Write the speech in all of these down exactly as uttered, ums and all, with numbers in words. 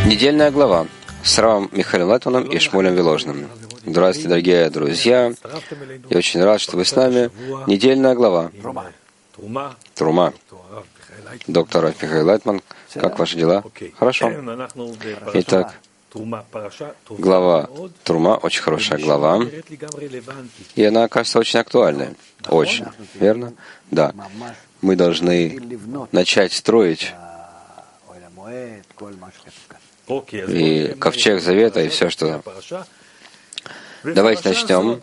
Недельная глава с Равом Михаилом Лайтманом и Шмулем Виложным. Здравствуйте, дорогие друзья. Я очень рад, что вы с нами. Недельная глава. Трума. Доктор Рав Михаил Лайтман, как ваши дела? Хорошо. Итак, глава Трума, очень хорошая глава. И она, кажется, очень актуальной. Очень. Верно? Да. Мы должны начать строить и ковчег Завета, и все, что... Давайте начнем.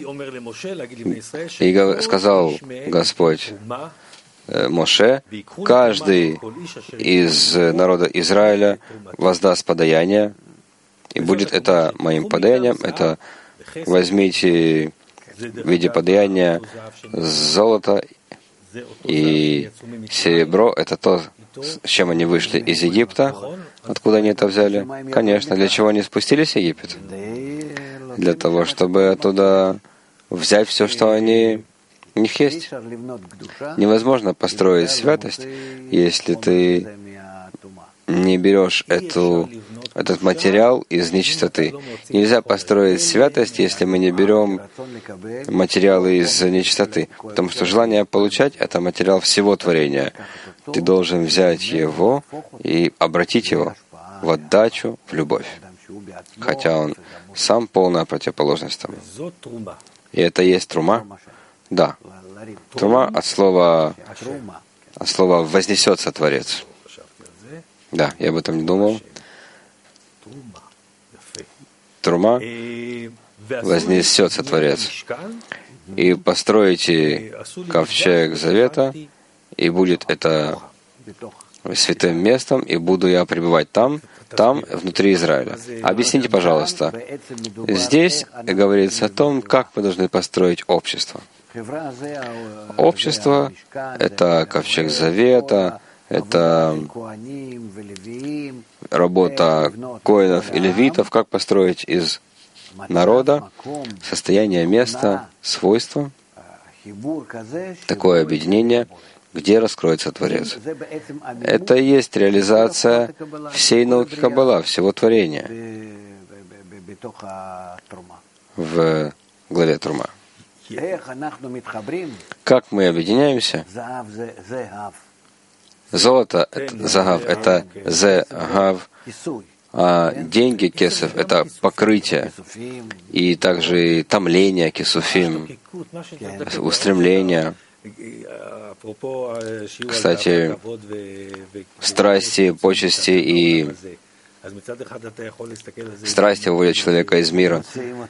И сказал Господь Моше: каждый из народа Израиля воздаст подаяние, и будет это моим подаянием. Это возьмите в виде подаяния золото и серебро. Это то, с чем они вышли из Египта. Откуда они это взяли? Конечно, для чего они спустились в Египет? Для того, чтобы оттуда взять все, что они, у них есть. Невозможно построить святость, если ты не берешь эту, этот материал из нечистоты. Нельзя построить святость, если мы не берем материалы из нечистоты. Потому что желание получать — это материал всего творения. Ты должен взять его и обратить его в отдачу, в любовь. Хотя он сам полная противоположность тому. И это есть трума? Да. Трума от слова, от слова «вознесется Творец». Да, я об этом не думал. Трума — вознесется Творец. И построите ковчег Завета, и будет это святым местом, и буду я пребывать там, там, внутри Израиля. Объясните, пожалуйста. Здесь говорится о том, как мы должны построить общество. Общество — это ковчег Завета, это работа коэнов и левитов, как построить из народа состояние места, свойства, такое объединение, где раскроется Творец. Это и есть реализация всей науки Каббала, всего творения в главе Трума. Как мы объединяемся? Золото — это загав, это зегав, а деньги кесов — это покрытие, и также томление кесуфим, устремление. Кстати, страсти, почести и страсти выводят человека из мира.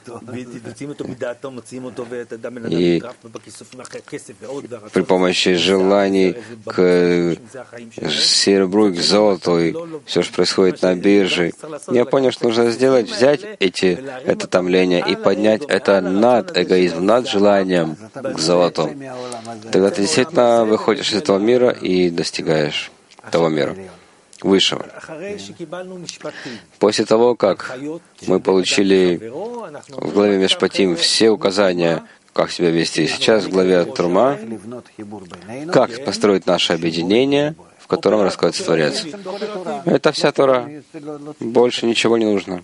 И при помощи желаний к серебру и к золоту, и все, что происходит на бирже, я понял, что нужно сделать, взять эти, это томление и поднять это над эгоизмом, над желанием к золоту. Тогда ты действительно выходишь из этого мира и достигаешь того мира высшего. После того, как мы получили в главе Мишпатим все указания, как себя вести, сейчас в главе Трума, как построить наше объединение, в котором раскроется Творец. Это вся Тора. Больше ничего не нужно.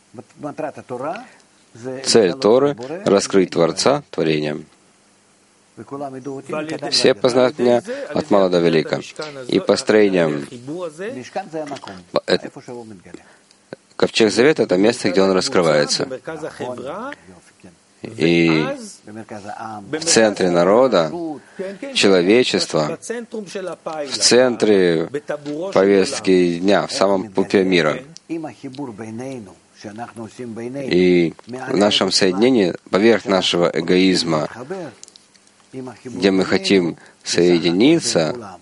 Цель Торы — раскрыть Творца творением. Все познают меня от мала до велика. И построением ковчег Завета — это место, где он раскрывается. И в центре народа, человечества, в центре повестки дня, в самом пупе мира. И в нашем соединении, поверх нашего эгоизма, где мы хотим соединиться,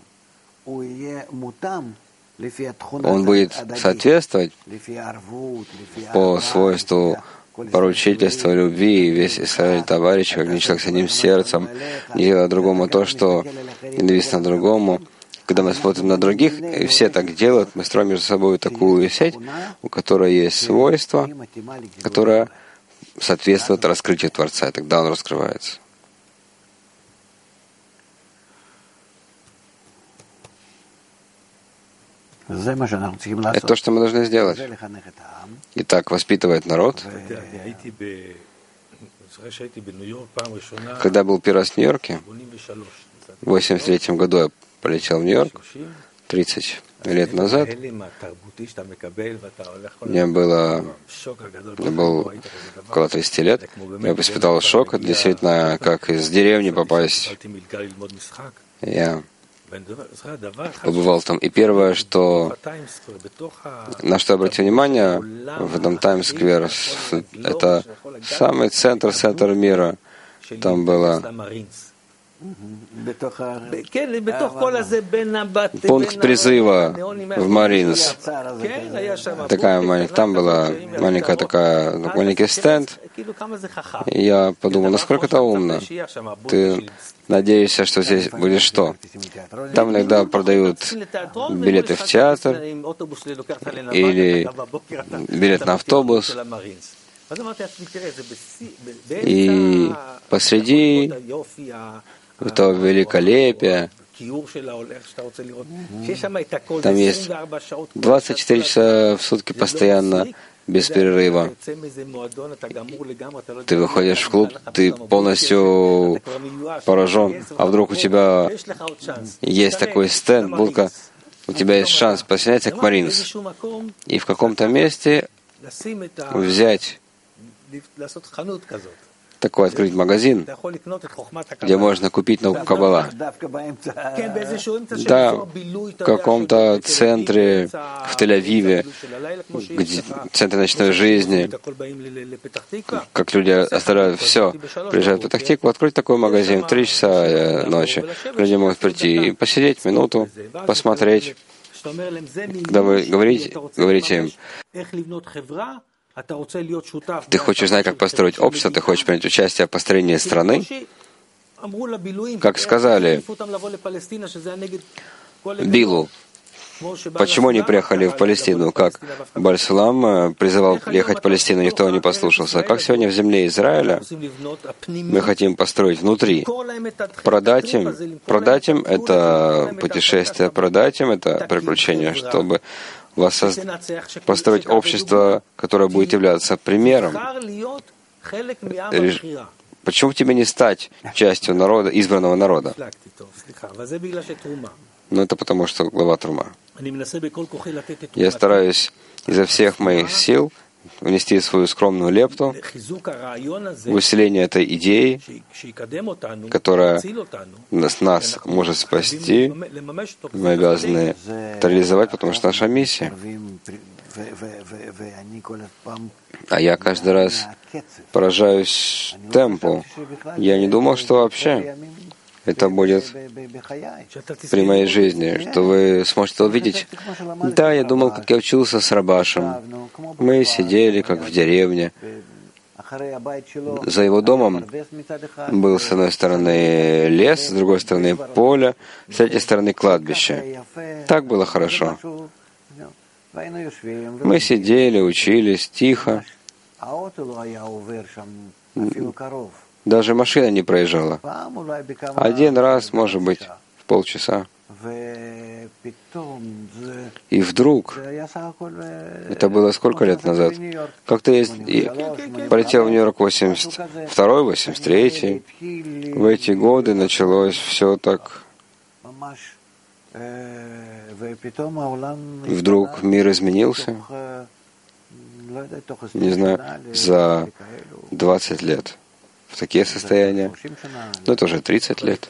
он будет соответствовать по свойству поручительства, любви, и весь Израиль товарищ, как не человек с одним сердцем, не делая другому то, что ненавистно другому. Когда мы смотрим на других, и все так делают, мы строим между собой такую сеть, у которой есть свойство, которое соответствует раскрытию Творца, и тогда он раскрывается. Это то, что мы должны сделать. И так воспитывает народ. Когда был первый раз в Нью-Йорке, в восемьдесят третьем году я полетел в Нью-Йорк, тридцать лет назад, мне было, мне было около тридцати лет, я испытал шок, это действительно как из деревни попасть. Я побывал там, и первое, что, на что обратил внимание в этом Таймс-сквер, это самый центр, центр мира. Там было пункт призыва в Маринс. Такая маленькая, там была маленькая такая, маленький стенд. И я подумал, насколько это умно. Ты надеешься, что здесь будет что? Там иногда продают билеты в театр или билет на автобус. И посреди этого великолепия там есть двадцать четыре часа в сутки постоянно, без перерыва. Ты выходишь в клуб, ты полностью поражен, а вдруг у тебя есть такой стенд, будка, у тебя есть шанс присоединяться к Маринс и в каком-то месте взять такой открыть магазин, где можно купить науку Каббала. Да, в каком-то центре в Тель-Авиве, где, в центре ночной жизни, как люди оставляют все, приезжают в Петах-Тикву, открыть такой магазин в три часа ночи. Люди могут прийти и посидеть минуту, посмотреть. Когда вы говорите, говорите им, ты хочешь знать, как построить общество, ты хочешь принять участие в построении страны, как сказали Билу, почему они приехали в Палестину, как Баль-Сулам призывал ехать в Палестину, никто не послушался. Как сегодня в земле Израиля мы хотим построить внутри, продать им, продать им это путешествие, продать им это приключение, чтобы построить общество, которое будет являться примером. Почему тебе не стать частью народа, избранного народа? Ну, это потому, что глава Трума. Я стараюсь изо всех моих сил внести свою скромную лепту в усиление этой идеи, которая нас, нас может спасти. Мы обязаны это реализовать, потому что наша миссия. А я каждый раз поражаюсь темпу. Я не думал, что вообще это будет при моей жизни, что вы сможете увидеть. Да, я думал, как я учился с Рабашем. Мы сидели, как в деревне. За его домом был с одной стороны лес, с другой стороны поле, с третьей стороны кладбище. Так было хорошо. Мы сидели, учились тихо. Даже машина не проезжала. Один раз, может быть, в полчаса. И вдруг, это было сколько лет назад? Как-то я полетел в Нью-Йорк восемьдесят второй, восемьдесят третий. В эти годы началось все так. И вдруг мир изменился. Не знаю, за двадцать лет. В такие состояния. Но это уже тридцать лет.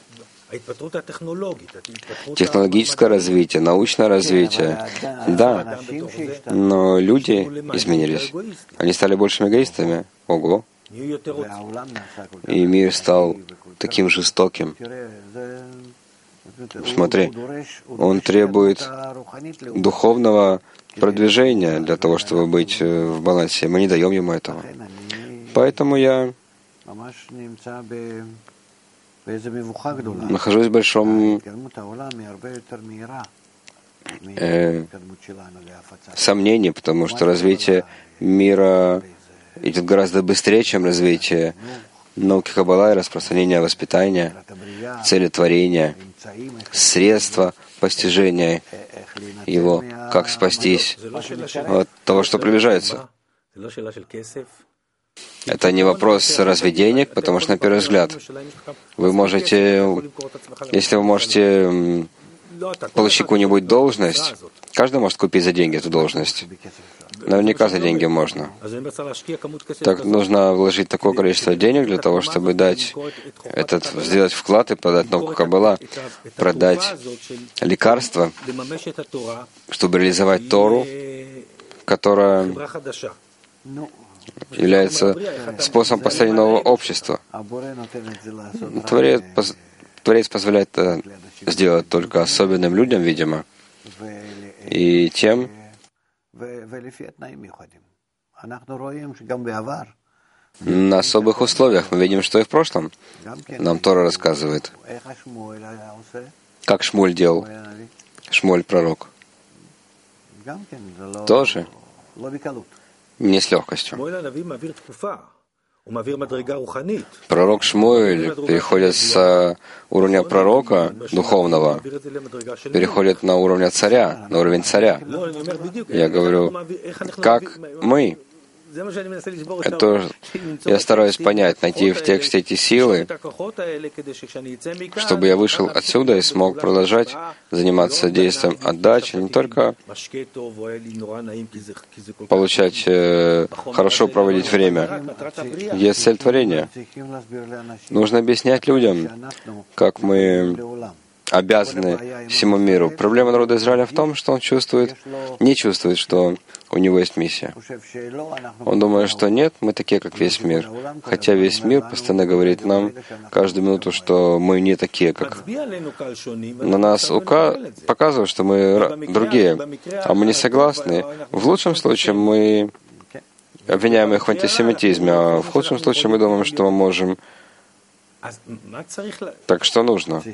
Технологическое развитие, научное развитие. Да, но люди изменились. Они стали большими эгоистами. Ого. И мир стал таким жестоким. Смотри, он требует духовного продвижения для того, чтобы быть в балансе. Мы не даем ему этого. Поэтому я нахожусь в большом э, сомнении, потому что развитие мира идет гораздо быстрее, чем развитие науки Каббала и распространения воспитания, цели творения средства постижения его, как спастись от того, что приближается. Это не вопрос разве денег, потому что, на первый взгляд, вы можете, если вы можете получить какую-нибудь должность, каждый может купить за деньги эту должность. Наверняка за деньги можно. Так нужно вложить такое количество денег для того, чтобы дать этот, сделать вклад и продать ногу кабала, продать лекарства, чтобы реализовать Тору, которая является способом построения нового общества. Творец, Творец позволяет это сделать только особенным людям, видимо, и тем, на особых условиях. Мы видим, что и в прошлом нам Тора рассказывает, как Шмуль делал, Шмуль пророк. Тоже не с легкостью. Пророк Шмуэль переходит с уровня пророка духовного, переходит на уровень царя, на уровень царя. Я говорю, как мы, это я стараюсь понять, найти в тексте эти силы, чтобы я вышел отсюда и смог продолжать заниматься действием отдачи, не только получать, э, хорошо проводить время. Есть цель творения. Нужно объяснять людям, как мы обязаны всему миру. Проблема народа Израиля в том, что он чувствует, не чувствует, что у него есть миссия. Он думает, что нет, мы такие, как весь мир. Хотя весь мир постоянно говорит нам каждую минуту, что мы не такие, как... На нас ука... показывают, что мы другие, а мы не согласны. В лучшем случае мы обвиняем их в антисемитизме, а в худшем случае мы думаем, что мы можем... Так что нужно?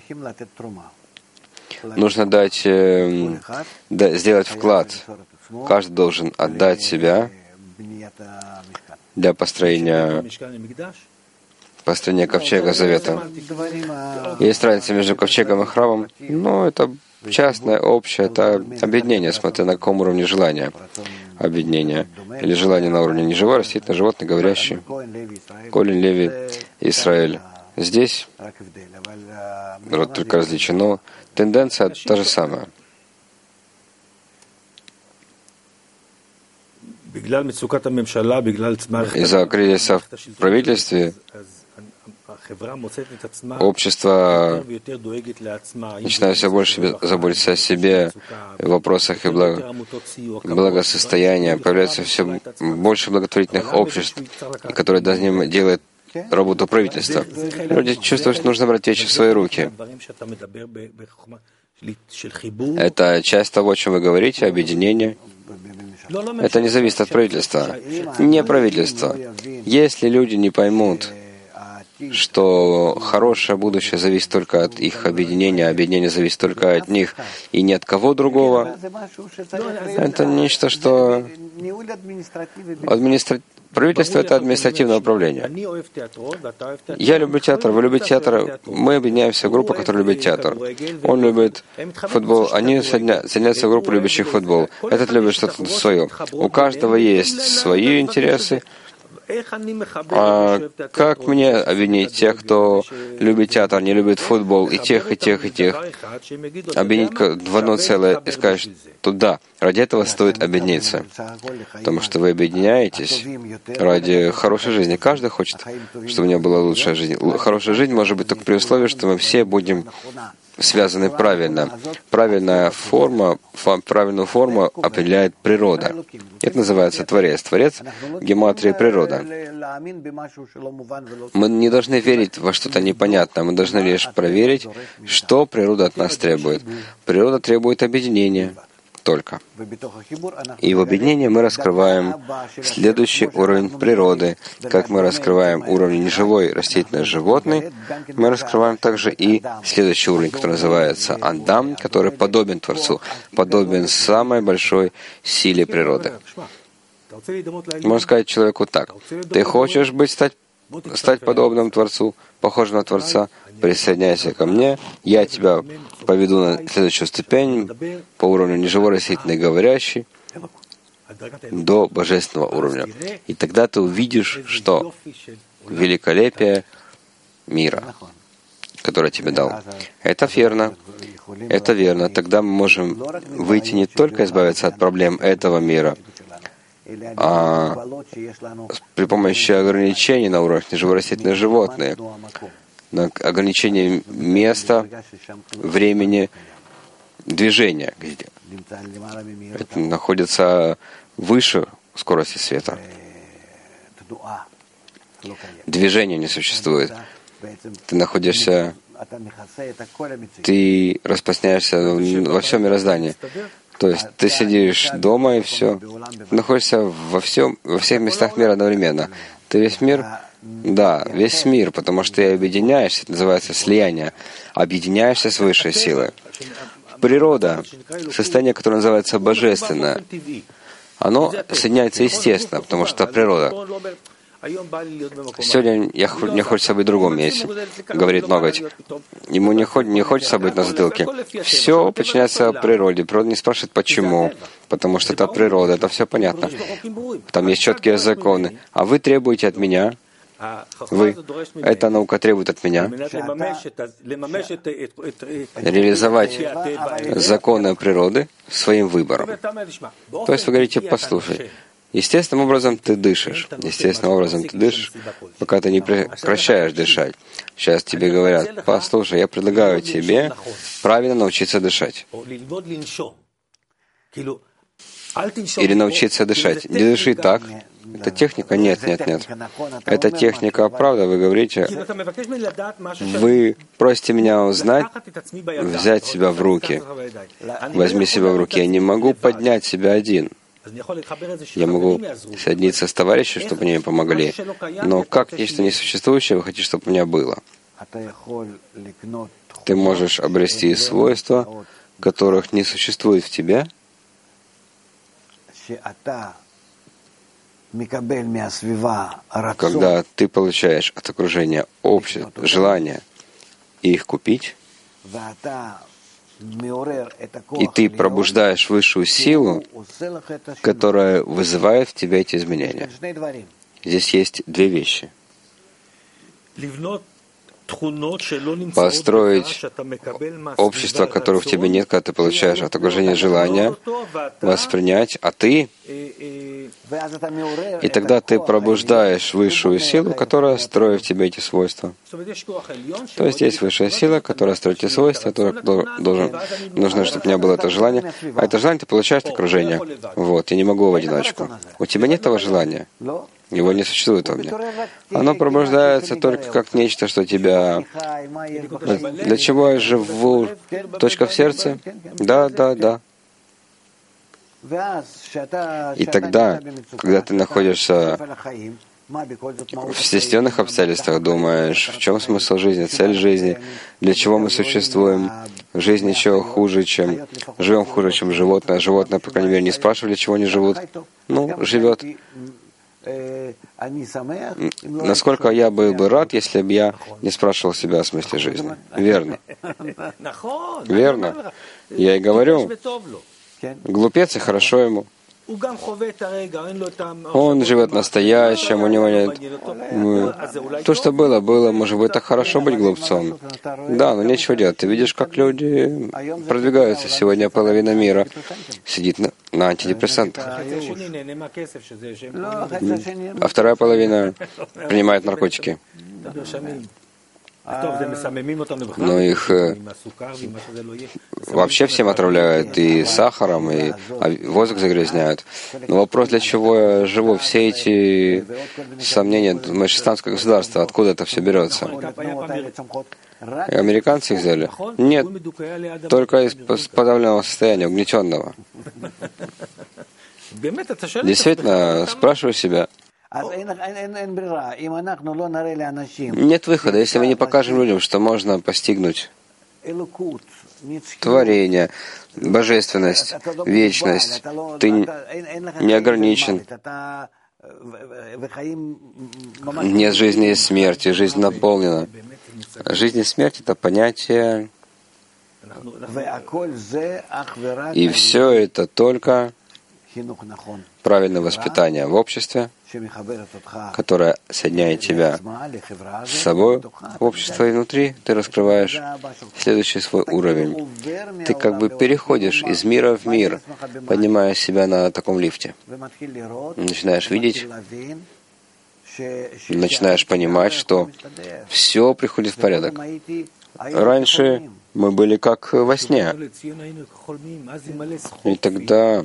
Нужно дать, э, да, сделать вклад. Каждый должен отдать себя для построения, построения ковчега Завета. Есть разница между ковчегом и храмом, но это частное, общее, это объединение, смотря на каком уровне желания. Объединение. Или желание на уровне неживой, растительное, животное, говорящее. Колин, Леви, Израиль. Здесь род только различен, но тенденция та же самая. Из-за кризиса в правительстве общество начинает все больше заботиться о себе, в вопросах и благо, благосостояния. Появляется все больше благотворительных обществ, которые должны делать работу правительства. Люди чувствуют, что нужно брать вещи в свои руки. Это часть того, о чем вы говорите, объединение. Это не зависит от правительства. Не правительство. Если люди не поймут, что хорошее будущее зависит только от их объединения, а объединение зависит только от них и ни от кого другого, это нечто, что... Администра... Правительство — это административное управление. Я люблю театр, вы любите театр. Мы объединяемся в группу, которая любит театр. Он любит футбол. Они соединяются в группу любящих футбол. Этот любит что-то свое. У каждого есть свои интересы. А как мне объединить тех, кто любит театр, не любит футбол, и тех, и тех, и тех? Объединить в одно целое и сказать, что да, ради этого стоит объединиться. Потому что вы объединяетесь ради хорошей жизни. Каждый хочет, чтобы у него была лучшая жизнь. Хорошая жизнь может быть только при условии, что мы все будем связаны правильно. Правильная форма, правильную форму определяет природа. Это называется Творец. Творец — гематрия природа. Мы не должны верить во что-то непонятное, мы должны лишь проверить, что природа от нас требует. Природа требует объединения. Только. И в объединении мы раскрываем следующий уровень природы. Как мы раскрываем уровень неживой, растительной, животной, мы раскрываем также и следующий уровень, который называется Андам, который подобен Творцу, подобен самой большой силе природы. Можно сказать человеку так: ты хочешь быть, стать стать подобным Творцу, похожим на Творца, присоединяйся ко мне, я тебя поведу на следующую ступень по уровню неживой растительной говорящей до божественного уровня. И тогда ты увидишь, что великолепие мира, который я тебе дал. Это верно. Это верно. Тогда мы можем выйти не только избавиться от проблем этого мира, а при помощи ограничений на уровне живорастительных животных, на ограничение места, времени, движения, где это находится выше скорости света. Движения не существует. Ты находишься, ты распространяешься во всем мироздании. То есть ты сидишь дома и все. Ты находишься во всем, во всех местах мира одновременно. Ты весь мир, да, весь мир, потому что ты объединяешься, это называется слияние, объединяешься с высшей силой. Природа, состояние, которое называется божественное, оно соединяется естественно, потому что природа. Сегодня я, мне хочется быть в другом месте, говорит ноготь. Ему не, хо, не хочется быть на затылке. Все подчиняется природе. Природа не спрашивает, почему. Потому что это природа, это все понятно. Там есть четкие законы. А вы требуете от меня, вы, эта наука требует от меня реализовать законы природы своим выбором. То есть вы говорите, послушай, естественным образом ты дышишь. Естественным образом ты дышишь, пока ты не прекращаешь дышать. Сейчас тебе говорят, послушай, я предлагаю тебе правильно научиться дышать. Или научиться дышать. Не дыши так. Это техника? Нет, нет, нет. Это техника, правда, вы говорите. Вы просите меня узнать, взять себя в руки. Возьми себя в руки. Я не могу поднять себя один. Я могу соединиться с товарищем, чтобы они мне помогли. Но как нечто несуществующее вы хотите, чтобы у меня было? Ты можешь обрести свойства, которых не существует в тебе, когда ты получаешь от окружения общее желание их купить, и ты пробуждаешь высшую силу, которая вызывает в тебе эти изменения. Здесь есть две вещи. Построить общество, которого в тебе нет, когда ты получаешь от окружения желания, воспринять, а ты... И тогда ты пробуждаешь высшую силу, которая строит в тебе эти свойства. То есть есть высшая сила, которая строит эти свойства, которая должен, нужно, чтобы у меня было это желание. А это желание ты получаешь от окружения. Вот, я не могу в одиночку. У тебя нет этого желания. Его не существует во мне. Оно пробуждается только как нечто, что тебя... Для чего я живу? Точка в сердце? Да, да, да. И тогда, когда ты находишься в стесненных обстоятельствах, думаешь, в чем смысл жизни, цель жизни, для чего мы существуем, жизнь ничего хуже, чем... Живем хуже, чем животное. Животное, по крайней мере, не спрашивали, для чего они живут. Ну, живет. Насколько я был бы рад, если бы я не спрашивал себя о смысле жизни. Верно. Верно. Я и говорю, глупец, и хорошо ему. Он живет настоящим, у него нет... То, что было, было. Может быть, так хорошо быть глупцом. Да, но нечего делать. Ты видишь, как люди продвигаются. Сегодня половина мира сидит на, на антидепрессантах. А вторая половина принимает наркотики. Но их вообще всем отравляют и сахаром, и воздух загрязняют. Но вопрос, для чего я живу, все эти сомнения, думаешь, исламское государство, откуда это все берется? И американцы их взяли? Нет, только из подавленного состояния, угнетенного. Действительно, спрашиваю себя, нет выхода, если мы не покажем людям, что можно постигнуть творение, божественность, вечность. Ты не ограничен. Нет жизни и смерти, жизнь наполнена. Жизнь и смерть — это понятие, и все это только правильное воспитание в обществе, которое соединяет тебя с собой, в обществе и внутри, ты раскрываешь следующий свой уровень. Ты как бы переходишь из мира в мир, поднимая себя на таком лифте. Начинаешь видеть, начинаешь понимать, что все приходит в порядок. Раньше мы были как во сне. И тогда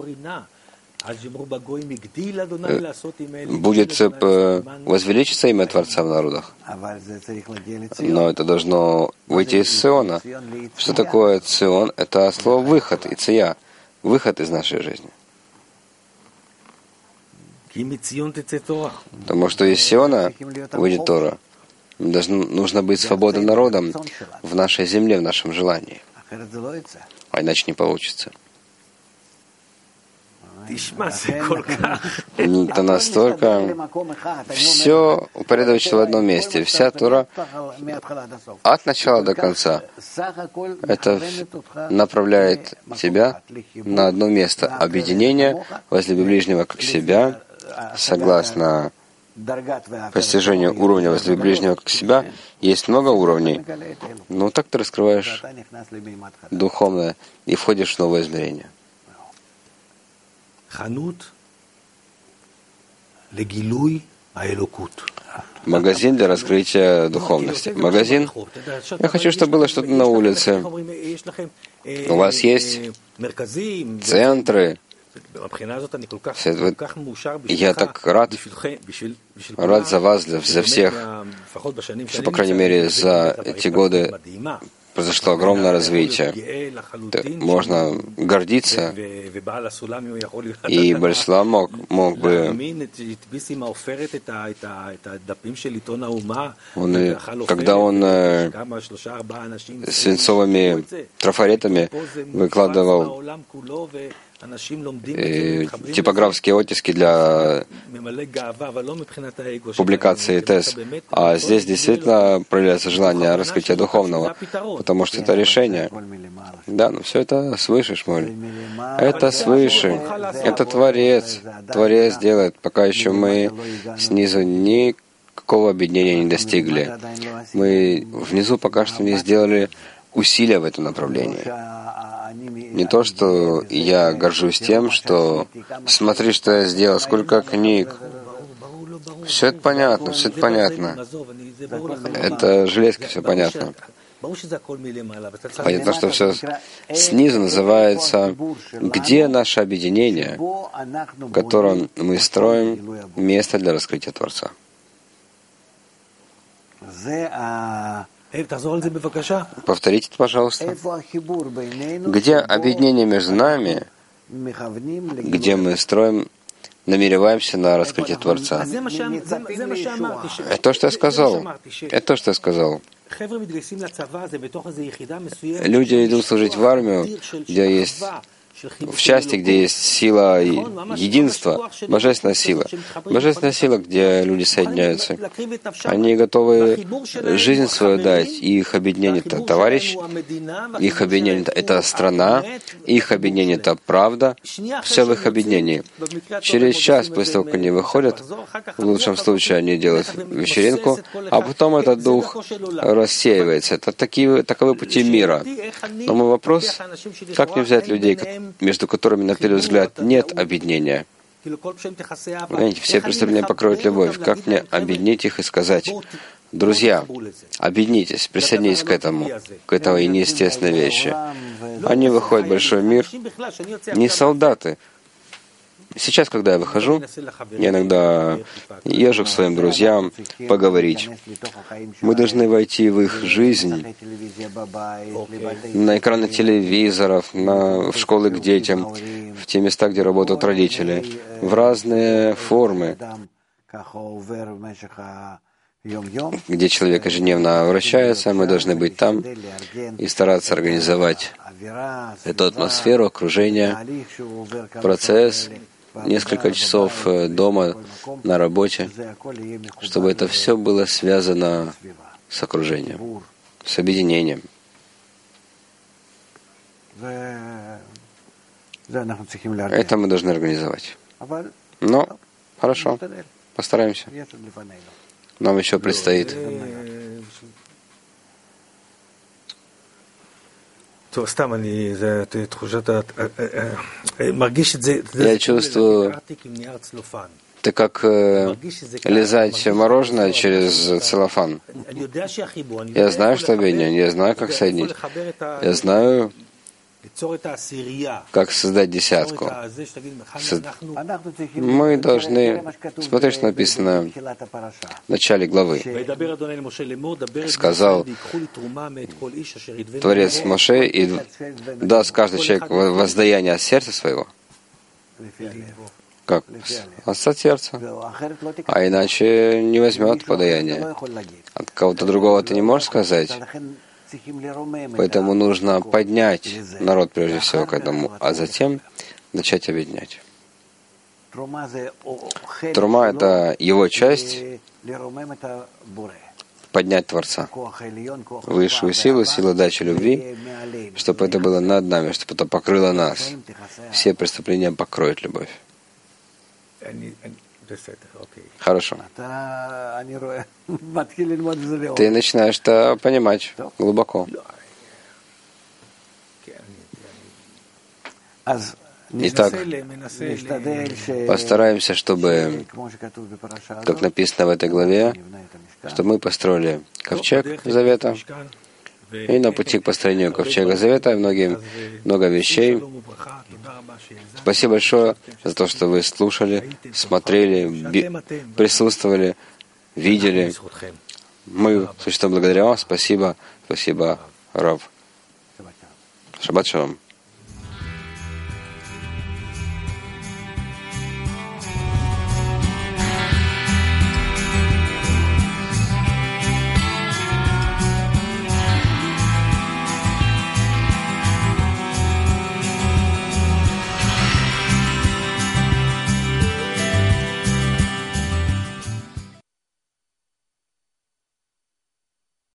будет возвеличиться имя Творца в народах. Но это должно выйти из Сиона. Что такое Сион? Это слово «выход», «иция», выход из нашей жизни. Потому что из Сиона выйдет Тора. Должно, нужно быть свободным народом в нашей земле, в нашем желании. А иначе не получится. Это настолько все упорядочено в одном месте. Вся Тора от начала до конца. Это направляет тебя на одно место. Объединение, возлюби ближнего как себя, согласно постижению уровня возлюби ближнего как себя. Есть много уровней. Но так ты раскрываешь духовное и входишь в новое измерение. Магазин для раскрытия духовности. Магазин. Я хочу, чтобы было что-то на улице. У вас есть центры. Я так рад, рад за вас, за всех, что, по крайней мере, за эти годы произошло огромное развитие. Можно гордиться, и Баль-Сулам мог, мог бы, он, когда он э, свинцовыми трафаретами выкладывал э, типографские оттиски для публикации ТЭС, а здесь действительно проявляется желание раскрытия духовного, потому что это решение. Да, но все это свыше, Шмуль. Это свыше. Это Творец. Творец делает, пока еще мы снизу никакого объединения не достигли. Мы внизу пока что не сделали усилия в этом направлении. Не то, что я горжусь тем, что смотри, что я сделал, сколько книг. Все это понятно, все это понятно. Это железки, все понятно. Понятно, что все снизу называется «Где наше объединение, в котором мы строим место для раскрытия Творца». Повторите, пожалуйста. Где объединение между нами, где мы строим, намереваемся на раскрытие Творца. Это то, что я сказал. Это то, что я сказал. Люди идут служить в армию, где есть в части, где есть сила единства, божественная сила. Божественная сила, где люди соединяются. Они готовы жизнь свою дать, и их объединение — это товарищ, их объединение — это страна, их объединение — это правда. Все в их объединении. Через час после того, как они выходят, в лучшем случае они делают вечеринку, а потом этот дух рассеивается. Это такие, таковы пути мира. Но мой вопрос, как не взять людей, между которыми, на первый взгляд, нет объединения? Понимаете, все преступления покроют любовь. Как мне объединить их и сказать: друзья, объединитесь, присоединитесь к этому, к этой неестественной вещи. Они выходят в большой мир, не солдаты. Сейчас, когда я выхожу, я иногда езжу к своим друзьям поговорить. Мы должны войти в их жизнь, на экраны телевизоров, на, в школы к детям, в те места, где работают родители, в разные формы, где человек ежедневно вращается, мы должны быть там и стараться организовать эту атмосферу, окружение, процесс, несколько часов дома, на работе, чтобы это все было связано с окружением, с объединением. Это мы должны организовать. Но, хорошо, постараемся. Нам еще предстоит. Я чувствую, это как э, лизать мороженое через целлофан. Я знаю, что объединять, я знаю, как соединить. Я знаю, как создать десятку. Мы должны смотреть, что написано в начале главы. Сказал Творец Моше, и даст каждый человек воздаяние от сердца своего. Как? От сердца. А иначе не возьмет подаяние. От кого-то другого ты не можешь сказать. Поэтому нужно поднять народ прежде всего к этому, а затем начать объединять. Трума — это его часть поднять Творца, высшую силу, силу дачи любви, чтобы это было над нами, чтобы это покрыло нас. Все преступления покроет любовь. Хорошо. Ты начинаешь это понимать глубоко. Итак, постараемся, чтобы, как написано в этой главе, чтобы мы построили ковчег Завета, и на пути к построению ковчега Завета многие, много вещей. Спасибо большое за то, что вы слушали, смотрели, би- присутствовали, видели. Мы существуем благодаря вам. Спасибо. Спасибо, Рав. Шаббат шалом.